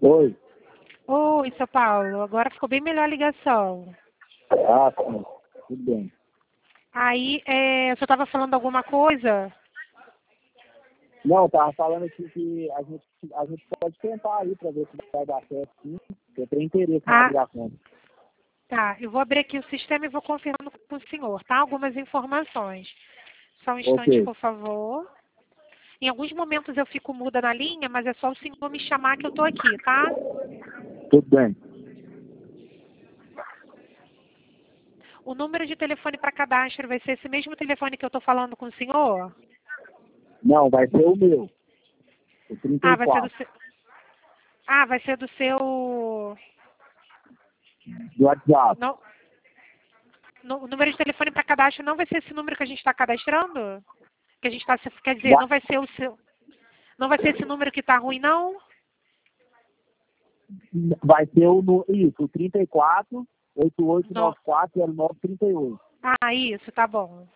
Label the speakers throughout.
Speaker 1: Oi.
Speaker 2: Oi, seu Paulo. Agora ficou bem melhor a ligação.
Speaker 1: Ah, sim. Tudo bem.
Speaker 2: Aí, o senhor estava falando alguma coisa?
Speaker 1: Não, tava falando aqui que a gente pode tentar aí para ver se vai dar certo, sim. Eu tenho interesse em abrir
Speaker 2: Ah,
Speaker 1: a conta.
Speaker 2: tá. Eu vou abrir aqui o sistema e vou confirmando com o senhor, tá? Algumas informações. Só um instante,
Speaker 1: Ok.
Speaker 2: por favor. Em alguns momentos eu fico muda na linha, mas é só o senhor me chamar que eu estou aqui, tá?
Speaker 1: Tudo bem.
Speaker 2: O número de telefone para cadastro vai ser esse mesmo telefone que eu estou falando com o senhor?
Speaker 1: Não, vai ser o meu. O
Speaker 2: Ah, vai ser do
Speaker 1: 34.
Speaker 2: seu. Ah, vai ser do seu.
Speaker 1: Do WhatsApp.
Speaker 2: Não, o número de telefone para cadastro não vai ser esse número que a gente está cadastrando? Que a gente está. Quer dizer,
Speaker 1: Vai,
Speaker 2: não vai ser o seu. Não vai ser esse número que está ruim, não?
Speaker 1: vai ser isso, o 34
Speaker 2: No,
Speaker 1: 8894 0938.
Speaker 2: ah, isso, tá bom.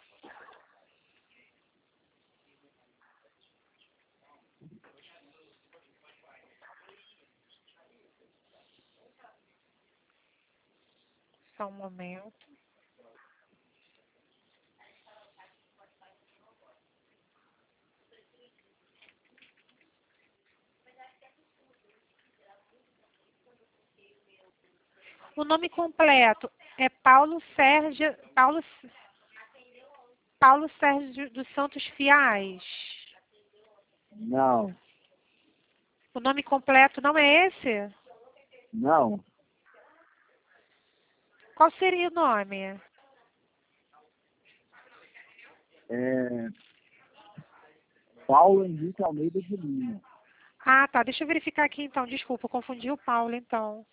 Speaker 2: Só um momento. O nome completo é Paulo Sérgio dos Santos Fiais.
Speaker 1: Não,
Speaker 2: O nome completo não é esse?
Speaker 1: não.
Speaker 2: Qual seria o nome?
Speaker 1: É Paulo Henrique Almeida de Lima.
Speaker 2: Ah, tá. Deixa eu verificar aqui então. Desculpa, eu confundi o Paulo então.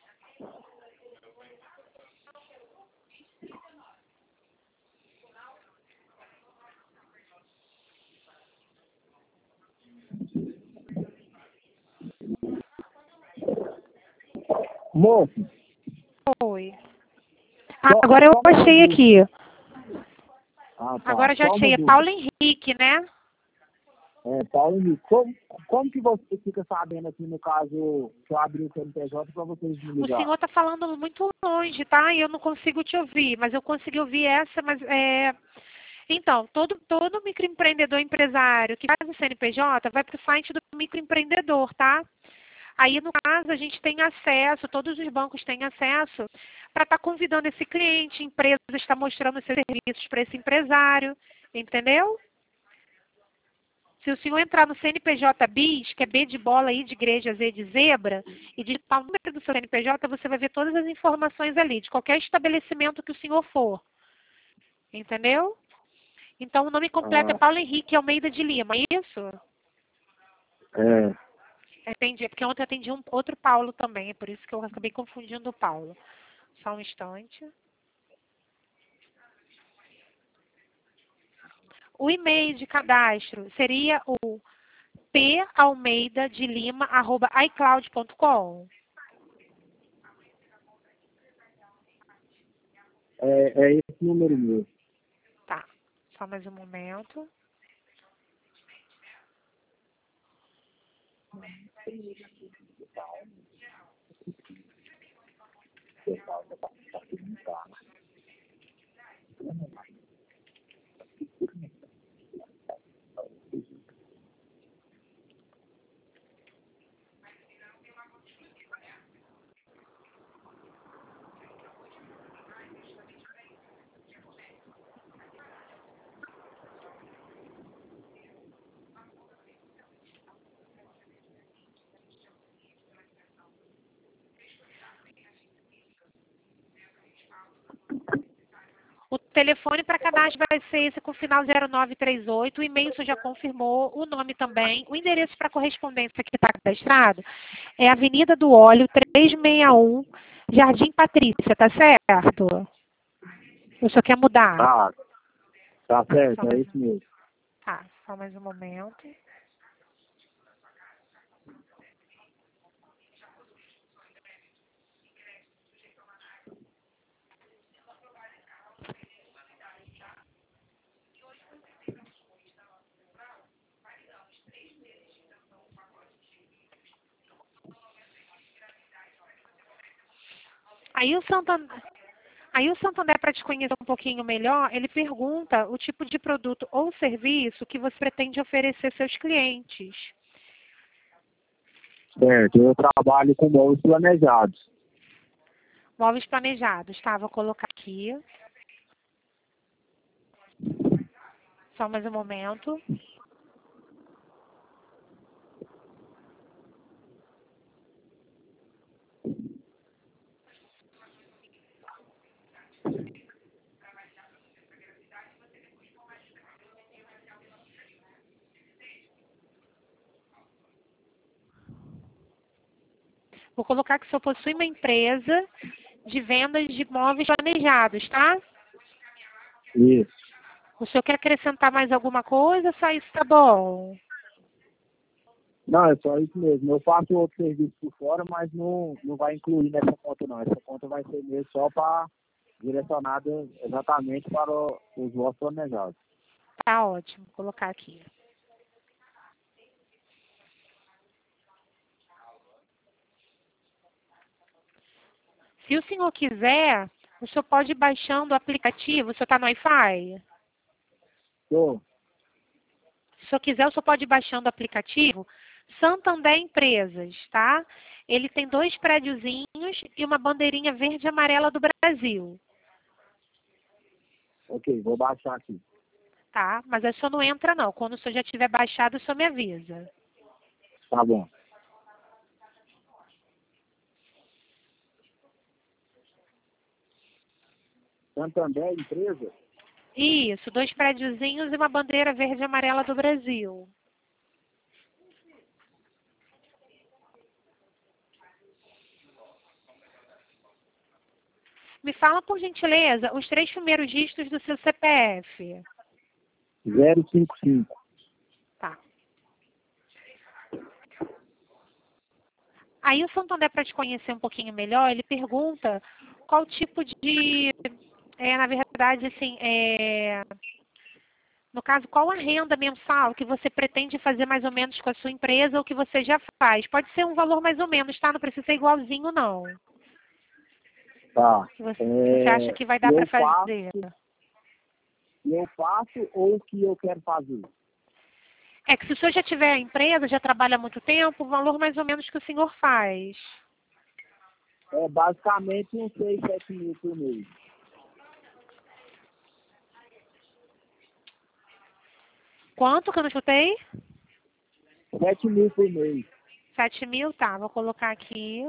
Speaker 1: Moço,
Speaker 2: Oi. Ah,
Speaker 1: só,
Speaker 2: agora eu
Speaker 1: só uma
Speaker 2: achei
Speaker 1: dúvida.
Speaker 2: aqui.
Speaker 1: Ah, tá.
Speaker 2: Agora já
Speaker 1: Só uma
Speaker 2: achei. É
Speaker 1: dúvida.
Speaker 2: Paulo Henrique, né?
Speaker 1: Paulo Henrique, como que você fica sabendo aqui, no caso, que eu abri o CNPJ para vocês me
Speaker 2: O
Speaker 1: ligar?
Speaker 2: senhor está falando muito longe, tá? E eu não consigo te ouvir, mas eu consegui ouvir essa, mas Então, todo microempreendedor empresário que faz o CNPJ vai para o site do microempreendedor, tá? Aí, no caso, a gente tem acesso, todos os bancos têm acesso para estar convidando esse cliente, empresa está mostrando seus serviços para esse empresário, entendeu? Se o senhor entrar no CNPJ BIS, que é B de bola, I de igreja, Z de zebra, e digitar o número do seu CNPJ, você vai ver todas as informações ali, de qualquer estabelecimento que o senhor for. Entendeu? Então, o nome completo é
Speaker 1: Ah,
Speaker 2: Paulo Henrique Almeida de Lima, é isso?
Speaker 1: é.
Speaker 2: Entendi, é porque ontem eu atendi um outro Paulo também, é por isso que eu acabei confundindo o Paulo. Só um instante. O e-mail de cadastro seria o palmeida.de lima@icloud.com.
Speaker 1: É esse número mesmo.
Speaker 2: Tá, só mais um momento. O telefone para cadastro vai ser esse com final 0938. O e-mail você já confirmou, o nome também. O endereço para correspondência que está cadastrado é Avenida do Óleo, 361, Jardim Patrícia, tá certo? O senhor quer mudar?
Speaker 1: Tá, tá
Speaker 2: Só
Speaker 1: certo, é
Speaker 2: mais
Speaker 1: isso mesmo.
Speaker 2: Tá, só mais um momento. Aí o Santander, para te conhecer um pouquinho melhor, ele pergunta o tipo de produto ou serviço que você pretende oferecer aos seus clientes.
Speaker 1: Certo, eu trabalho com móveis planejados.
Speaker 2: Móveis planejados, tá? Vou colocar aqui. Só mais um momento. Vou colocar que o senhor possui uma empresa de vendas de móveis planejados, tá?
Speaker 1: Isso.
Speaker 2: O senhor quer acrescentar mais alguma coisa? Só isso tá bom.
Speaker 1: Não, é só isso mesmo. Eu faço outro serviço por fora, mas não vai incluir nessa conta, não. Essa conta vai ser mesmo só para direcionada exatamente para os vossos planejados.
Speaker 2: Tá ótimo. Vou colocar aqui. Se o senhor quiser, o senhor pode ir baixando o aplicativo. O senhor está no Wi-Fi?
Speaker 1: Tô.
Speaker 2: Se o senhor quiser, o senhor pode ir baixando o aplicativo Santander Empresas, tá? Ele tem 2 prédiozinhos e uma bandeirinha verde e amarela do Brasil,
Speaker 1: Ok, vou baixar aqui.
Speaker 2: tá? Mas aí o senhor não entra, não. Quando o senhor já tiver baixado, o senhor me avisa.
Speaker 1: Tá bom. Santander, empresa?
Speaker 2: Isso, 2 prédiozinhos e uma bandeira verde e amarela do Brasil. Me fala, por gentileza, os 3 primeiros dígitos do seu CPF.
Speaker 1: 055.
Speaker 2: Tá. Aí o Santander, para te conhecer um pouquinho melhor, ele pergunta qual tipo de, na verdade, assim, no caso, qual a renda mensal que você pretende fazer mais ou menos com a sua empresa ou que você já faz. Pode ser um valor mais ou menos, tá? Não precisa ser igualzinho, não.
Speaker 1: Tá.
Speaker 2: Que você acha que vai dar para fazer.
Speaker 1: Eu faço ou o que eu quero fazer?
Speaker 2: É que se o senhor já tiver a empresa, já trabalha há muito tempo, o valor mais ou menos que o senhor faz.
Speaker 1: É basicamente uns 6, 7 mil por mês.
Speaker 2: Quanto que eu não chutei?
Speaker 1: 7 mil por mês.
Speaker 2: 7 mil? Tá, vou colocar aqui.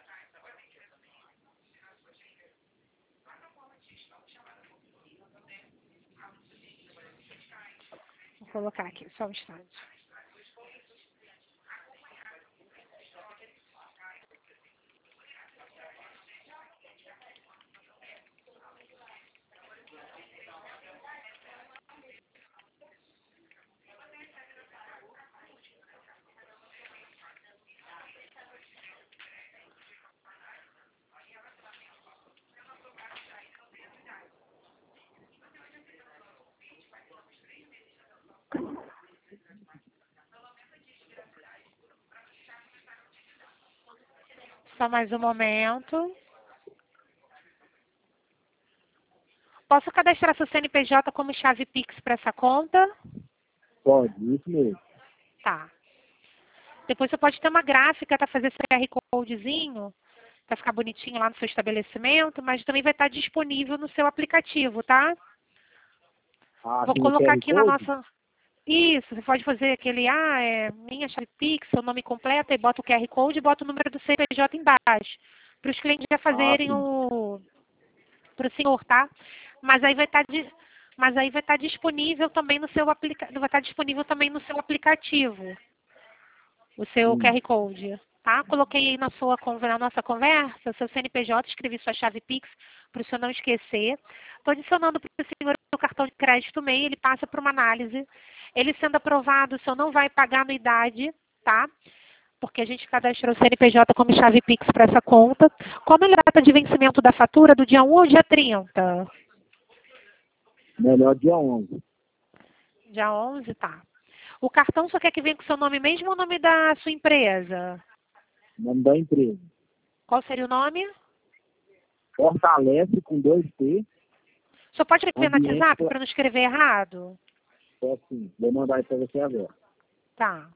Speaker 2: Vou colocar aqui, só um instante. Só mais um momento. Posso cadastrar seu CNPJ como chave Pix para essa conta?
Speaker 1: Pode, isso mesmo.
Speaker 2: Tá. Depois você pode ter uma gráfica para fazer esse QR Codezinho, para ficar bonitinho lá no seu estabelecimento, mas também vai estar disponível no seu aplicativo, tá? Vou
Speaker 1: Tem o
Speaker 2: colocar
Speaker 1: QR
Speaker 2: aqui na
Speaker 1: Code?
Speaker 2: nossa... Isso, você pode fazer aquele, minha chave Pix, seu nome completo, e bota o QR Code e bota o número do CNPJ embaixo, para os clientes já fazerem
Speaker 1: Sim.
Speaker 2: para o senhor, tá? Mas aí vai estar disponível também no seu vai estar disponível também no seu aplicativo, o seu
Speaker 1: Sim.
Speaker 2: QR Code, tá? Coloquei aí na nossa conversa, seu CNPJ, escrevi sua chave Pix para o senhor não esquecer. Estou adicionando para o senhor o cartão de crédito MEI, ele passa por uma análise. Ele sendo aprovado, o senhor não vai pagar anuidade, tá? Porque a gente cadastrou o CNPJ como chave Pix para essa conta. Como é a data de vencimento da fatura? Do dia 1 ou dia 30?
Speaker 1: Melhor dia 11.
Speaker 2: Dia 11, tá. O cartão só quer que venha com o seu nome mesmo ou o nome da sua empresa?
Speaker 1: Nome da empresa.
Speaker 2: Qual seria o nome?
Speaker 1: Fortalece com 2T.
Speaker 2: Só pode escrever no
Speaker 1: Ambiente
Speaker 2: WhatsApp para não escrever errado?
Speaker 1: É assim, vou mandar isso para você agora.
Speaker 2: Tá.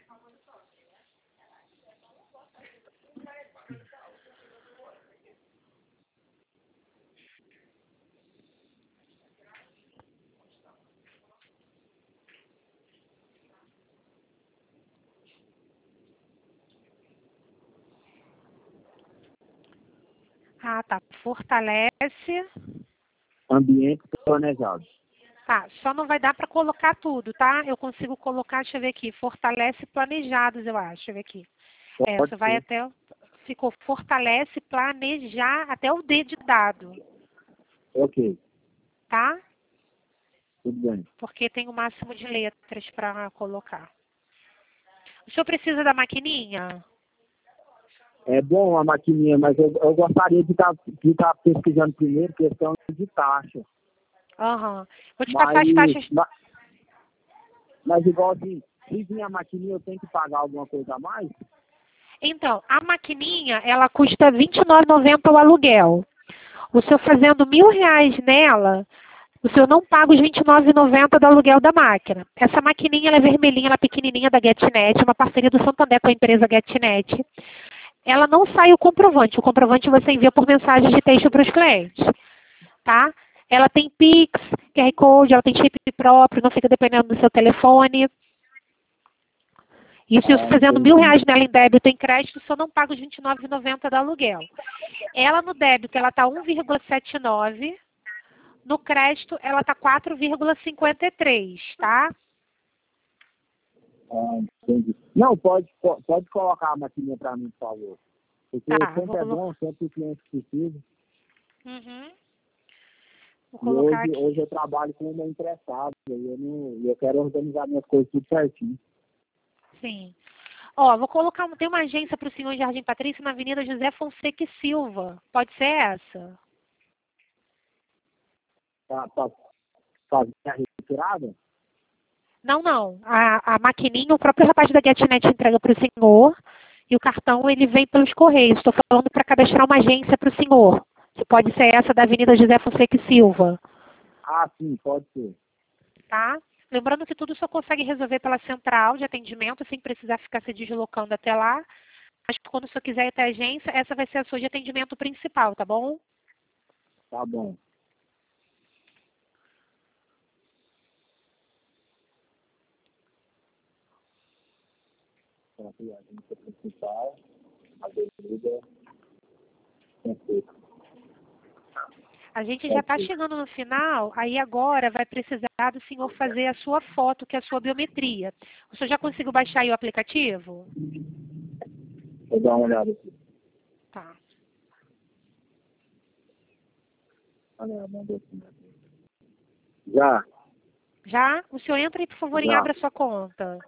Speaker 2: Ah, tá. Fortalece.
Speaker 1: Ambiente planejado.
Speaker 2: Tá, só não vai dar para colocar tudo, tá? Eu consigo colocar, deixa eu ver aqui, fortalece planejados, eu acho. Deixa eu ver aqui.
Speaker 1: Pode
Speaker 2: Essa vai
Speaker 1: ser.
Speaker 2: até. Ficou fortalece planejar até o D de dado,
Speaker 1: Ok,
Speaker 2: tá?
Speaker 1: tudo bem.
Speaker 2: Porque tem o máximo de letras para colocar. O senhor precisa da maquininha?
Speaker 1: É bom a maquininha, mas eu gostaria de estar pesquisando primeiro questão de taxa.
Speaker 2: Aham. Vou te passar as
Speaker 1: Mas,
Speaker 2: taxas.
Speaker 1: mas igual assim, se vir a maquininha eu tenho que pagar alguma coisa a mais?
Speaker 2: Então, a maquininha, ela custa R$ 29,90 o aluguel. O senhor fazendo R$ 1.000 nela, o senhor não paga os R$ 29,90 do aluguel da máquina. Essa maquininha, ela é vermelhinha, ela é pequenininha da GetNet, uma parceria do Santander com a empresa GetNet. Ela não sai o comprovante você envia por mensagem de texto para os clientes, tá? Ela tem Pix, QR Code, ela tem chip próprio, não fica dependendo do seu telefone. Isso eu fazendo
Speaker 1: Entendi.
Speaker 2: R$ 1.000 nela em débito em crédito, só não paga os R$ 29,90 do aluguel. Ela no débito, ela está 1,79. No crédito, ela está 4,53, tá?
Speaker 1: Entendi. Não, pode colocar a maquininha para mim, por favor. Porque
Speaker 2: Tá, vou
Speaker 1: sempre é
Speaker 2: colocar.
Speaker 1: bom, sempre o cliente precisa.
Speaker 2: Uhum. Vou
Speaker 1: E
Speaker 2: colocar aqui.
Speaker 1: hoje eu trabalho com uma emprestada e eu quero organizar minhas coisas tudo certinho.
Speaker 2: Sim. Ó, vou colocar, tem uma agência para o senhor em Jardim Patrícia na Avenida José Fonseca e Silva. Pode ser essa?
Speaker 1: Para fazer a retirada?
Speaker 2: Não, não. A maquininha, o próprio rapaz da GetNet entrega para o senhor e o cartão ele vem pelos correios. Estou falando para cadastrar uma agência para o senhor. Que pode ser essa da Avenida José Fonseca e Silva,
Speaker 1: Ah, sim, pode ser.
Speaker 2: tá? Lembrando que tudo só consegue resolver pela central de atendimento, sem precisar ficar se deslocando até lá. Mas quando o senhor quiser ir até a agência, essa vai ser a sua de atendimento principal, tá bom?
Speaker 1: Tá bom. Então, aqui, a agência principal, Avenida Fonseca.
Speaker 2: A gente já está chegando no final, aí agora vai precisar do senhor fazer a sua foto, que é a sua biometria. O senhor já conseguiu baixar aí o aplicativo?
Speaker 1: Vou dar uma olhada aqui.
Speaker 2: Tá.
Speaker 1: Olha, mandou aqui. Já.
Speaker 2: Já? O senhor entra aí, por favor, e
Speaker 1: Já.
Speaker 2: abre a sua conta.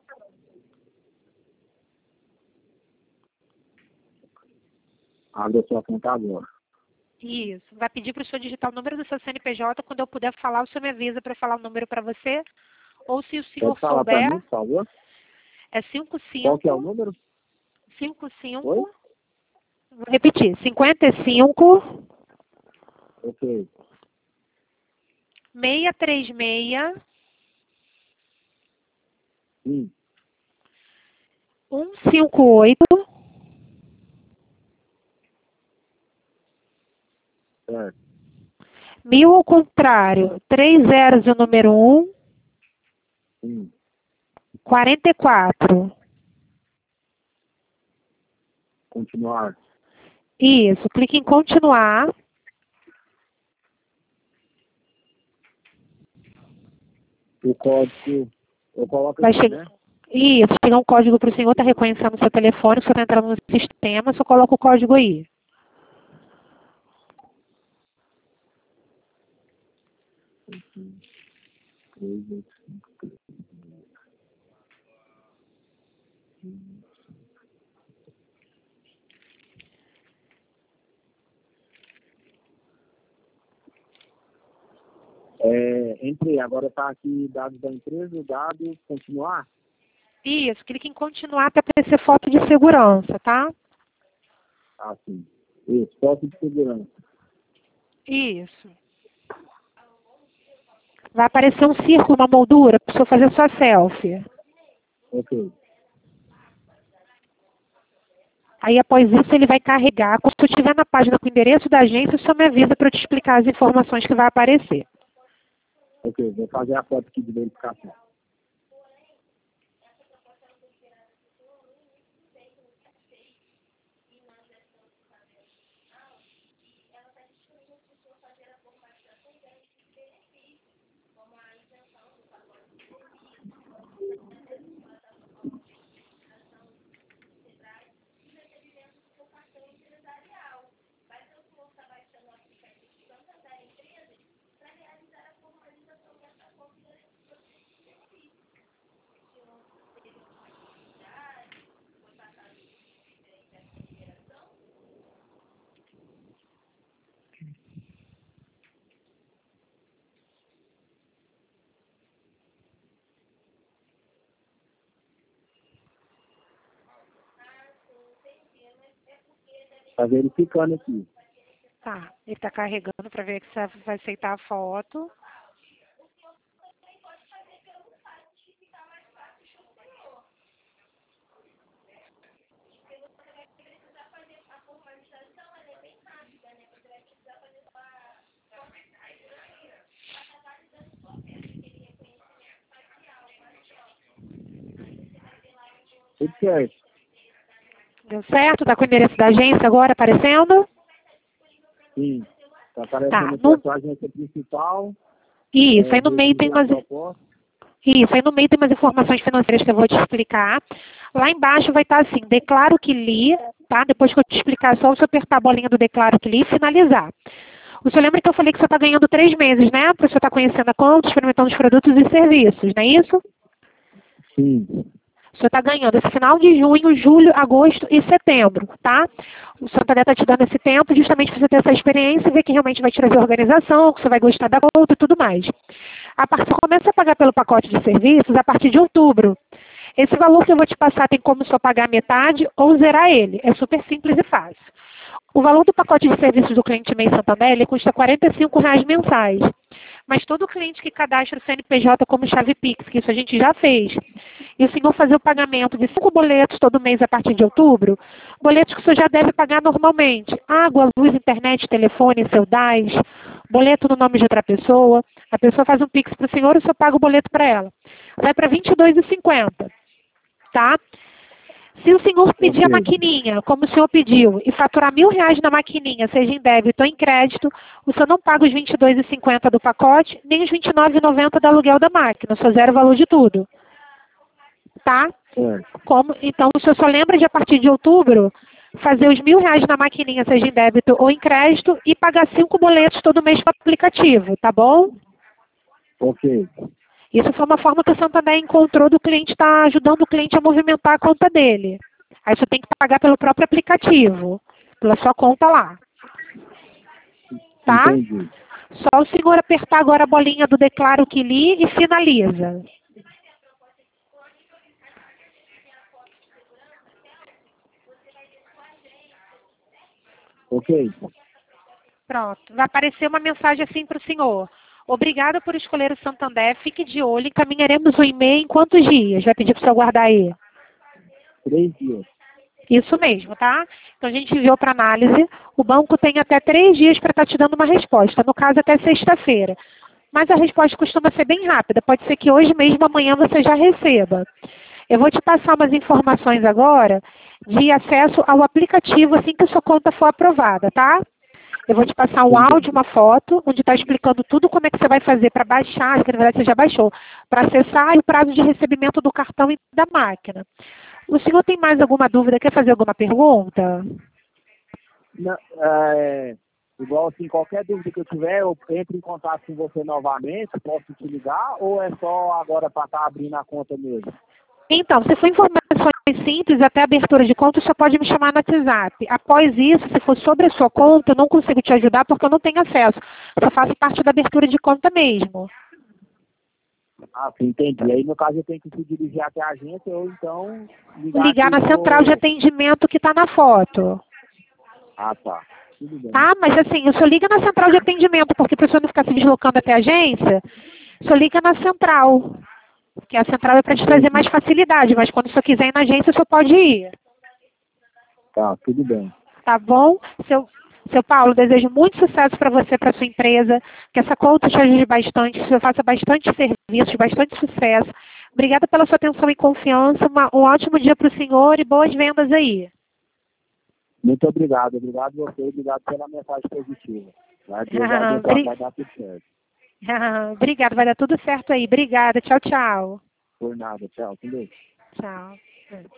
Speaker 1: Abre a sua conta agora.
Speaker 2: Isso. Vai pedir para o senhor digitar o número do seu CNPJ. Quando eu puder falar, o senhor me avisa para falar o número para você. Ou se o senhor
Speaker 1: Pode falar para
Speaker 2: souber,
Speaker 1: mim, por favor?
Speaker 2: é
Speaker 1: Qual que é o número?
Speaker 2: 55.
Speaker 1: Oi?
Speaker 2: Vou repetir. 55
Speaker 1: Ok.
Speaker 2: 636
Speaker 1: Sim.
Speaker 2: 158
Speaker 1: Certo.
Speaker 2: 1000 ao contrário. 3 zeros o número 1.
Speaker 1: Sim.
Speaker 2: 44.
Speaker 1: Continuar.
Speaker 2: Isso. Clique em continuar.
Speaker 1: O código, eu coloco
Speaker 2: Vai
Speaker 1: aqui,
Speaker 2: chegar.
Speaker 1: né?
Speaker 2: Isso. Chegar um código para o senhor, está reconhecendo o seu telefone, o senhor está entrando no sistema, só coloca o código aí.
Speaker 1: Entrei, agora está aqui dados da empresa, dados, continuar.
Speaker 2: Isso. Clique em continuar para aparecer foto de segurança, tá?
Speaker 1: Ah, sim. Isso, foto de segurança.
Speaker 2: Isso. Vai aparecer um círculo, uma moldura, para o senhor fazer sua selfie.
Speaker 1: Ok.
Speaker 2: Aí, após isso, ele vai carregar. Quando eu estiver na página com o endereço da agência, o senhor me avisa para eu te explicar as informações que vai aparecer.
Speaker 1: Ok, vou fazer a foto aqui de verificação. Está verificando aqui.
Speaker 2: Tá, ele está carregando para ver que você vai aceitar a foto.
Speaker 1: Tudo certo.
Speaker 2: Deu certo? Está com o endereço da agência agora aparecendo?
Speaker 1: Sim. Está aparecendo
Speaker 2: Tá,
Speaker 1: aqui
Speaker 2: no...
Speaker 1: a sua agência principal.
Speaker 2: Isso, aí no meio tem umas...
Speaker 1: proposta.
Speaker 2: Isso, aí no meio tem umas informações financeiras que eu vou te explicar. Lá embaixo vai estar assim, declaro que li, tá? Depois que eu te explicar, é só você apertar a bolinha do declaro que li e finalizar. O senhor lembra que eu falei que você está ganhando 3 meses, né? Para você estar conhecendo a conta, experimentando os produtos e serviços, não é isso?
Speaker 1: Sim.
Speaker 2: O senhor está ganhando esse final de junho, julho, agosto e setembro, tá? O Santander está te dando esse tempo justamente para você ter essa experiência e ver que realmente vai te trazer organização, que você vai gostar da conta e tudo mais. Você começa a pagar pelo pacote de serviços a partir de outubro. Esse valor que eu vou te passar tem como só pagar metade ou zerar ele. É super simples e fácil. O valor do pacote de serviços do cliente MEI Santander, ele custa R$ 45 mensais. Mas todo cliente que cadastra o CNPJ como chave Pix, que isso a gente já fez, e o senhor fazer o pagamento de 5 boletos todo mês a partir de outubro, boletos que o senhor já deve pagar normalmente, água, luz, internet, telefone, seu DAS, boleto no nome de outra pessoa, a pessoa faz um Pix para o senhor e o senhor paga o boleto para ela. Vai para R$ 22,50, tá? Se o senhor pedir a maquininha, como o senhor pediu, e faturar R$ 1.000 na maquininha, seja em débito ou em crédito, o senhor não paga os R$ 22,50 do pacote, nem os R$ 29,90 do aluguel da máquina, só zero o valor de tudo. Tá? Então, o senhor só lembra de, a partir de outubro, fazer os R$ 1.000 na maquininha, seja em débito ou em crédito, e pagar 5 boletos todo mês para o aplicativo, tá bom?
Speaker 1: Ok.
Speaker 2: Isso foi uma forma que o Santander encontrou do cliente estar ajudando o cliente a movimentar a conta dele. Aí você tem que pagar pelo próprio aplicativo, pela sua conta lá. Tá?
Speaker 1: Entendi.
Speaker 2: Só o senhor apertar agora a bolinha do declaro que li e finaliza.
Speaker 1: Ok.
Speaker 2: Pronto. Vai aparecer uma mensagem assim para o senhor. Obrigada por escolher o Santander. Fique de olho. Encaminharemos o e-mail em quantos dias? Vai pedir para o senhor guardar aí.
Speaker 1: 3 dias.
Speaker 2: Isso mesmo, tá? Então a gente enviou para análise. O banco tem até 3 dias para estar te dando uma resposta. No caso, até sexta-feira. Mas a resposta costuma ser bem rápida. Pode ser que hoje mesmo, amanhã, você já receba. Eu vou te passar umas informações agora de acesso ao aplicativo assim que a sua conta for aprovada, tá? Eu vou te passar um áudio, uma foto, onde está explicando tudo como é que você vai fazer para baixar, que na verdade você já baixou, para acessar e o prazo de recebimento do cartão e da máquina. O senhor tem mais alguma dúvida? Quer fazer alguma pergunta?
Speaker 1: Não, igual assim, qualquer dúvida que eu tiver, eu entro em contato com você novamente, posso te ligar, ou é só agora para estar abrindo a conta mesmo?
Speaker 2: Então, se for informações simples, até abertura de conta, você pode me chamar no WhatsApp. Após isso, se for sobre a sua conta, eu não consigo te ajudar porque eu não tenho acesso. Só faço parte da abertura de conta mesmo.
Speaker 1: Ah, sim, entendi. Aí, no caso, eu tenho que se dirigir até a agência ou então
Speaker 2: Ligar na central de atendimento que está na foto.
Speaker 1: Ah, tá. tudo bem.
Speaker 2: Tá? Mas assim, o senhor liga na central de atendimento, porque para o senhor não ficar se deslocando até a agência, o senhor liga na central. Porque a central é para te trazer mais facilidade, mas quando o senhor quiser ir na agência, o senhor pode ir.
Speaker 1: Tá, tudo bem.
Speaker 2: Tá bom? Seu Paulo, desejo muito sucesso para você, para sua empresa, que essa conta te ajude bastante, que o senhor faça bastante serviços, bastante sucesso. Obrigada pela sua atenção e confiança, um ótimo dia para o senhor e boas vendas aí.
Speaker 1: Muito obrigado. Obrigado a você, obrigado pela mensagem positiva. Vai, Deus vai abençoar, vai dar tudo certo.
Speaker 2: Obrigada, vai dar tudo certo aí. Obrigada, tchau, tchau.
Speaker 1: Por nada, tchau. Com Deus.
Speaker 2: Tchau.